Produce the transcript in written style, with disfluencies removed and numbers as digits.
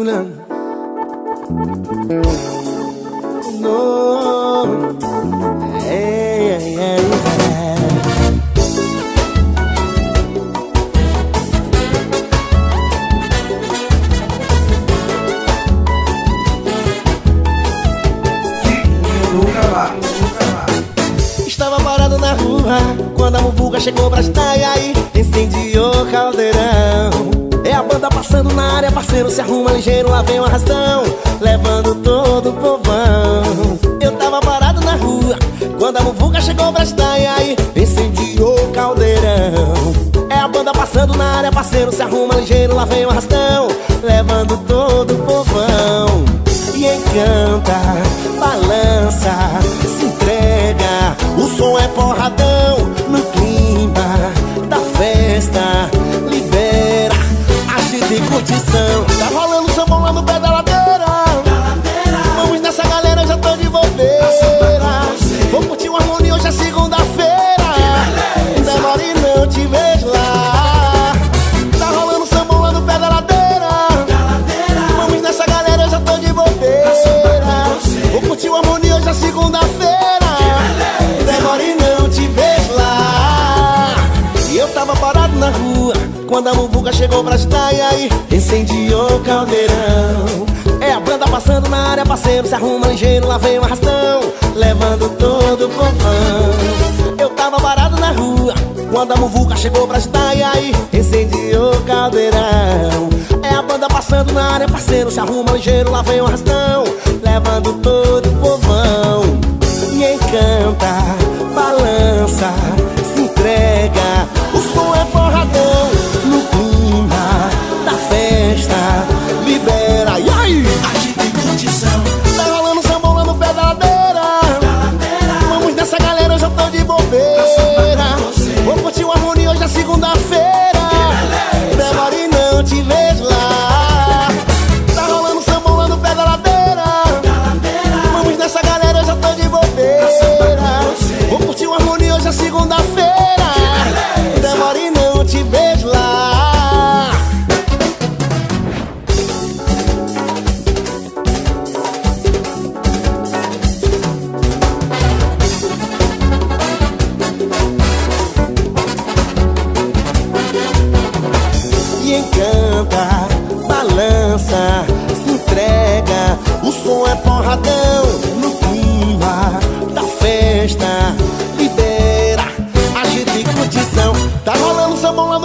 No. Hey, hey, hey. Estava parado na rua quando a muvuca chegou pra estar, e aí incendiou o caldeirão. É a banda passando na área, parceiro, se arruma ligeiro, lá vem um arrastão, levando todo o povão. Eu tava parado na rua quando a muvuca chegou pra estar, e aí incendiou o caldeirão. É a banda passando na área, parceiro, se arruma ligeiro, lá vem um arrastão, levando todo o povão. E encanta, balança, se entrega, o som é porradão no clima da festa. Libera, agita e curtição. Tá rolando sambão lá no pé da ladeira. Vamos nessa galera, eu já tô de bobeira. Vou curtir uma harmonia, hoje é segunda-feira. Demora e não te vejo lá. Tá rolando sambão lá no pé da ladeira. Vamos nessa galera, eu já tô de bobeira. Vou curtir uma harmonia, hoje é segunda-feira. Demora e não te vejo lá. E eu tava parado na rua quando a muvuca chegou pra estar, e aí incendiou o caldeirão. É a banda passando na área, parceiro, se arruma ligeiro, lá vem um arrastão, levando todo o povão. Eu tava parado na rua quando a muvuca chegou pra estar, e aí incendiou o caldeirão. É a banda passando na área, parceiro, se arruma ligeiro, lá vem um arrastão, levando todo o povão. E encanta, balança, se entrega, o som é porradão no clima da festa. Libera, e aí? Agita e curtição. Tá rolando sambão lá no pé da ladeira. Vamos nessa galera, eu já tô de bobeira. Vou curtir uma harmonia, hoje é segunda-feira. Demora e não te vejo lá. Tá rolando sambão lá no pé da ladeira. Vamos nessa galera, eu já tô de bobeira. Vou curtir uma harmonia, hoje é segunda-feira. Demora e não te vejo lá. E encanta, balança, se entrega, o som é porradão no clima da festa. Libera, agita e curtição. Tá rolando sambão lá no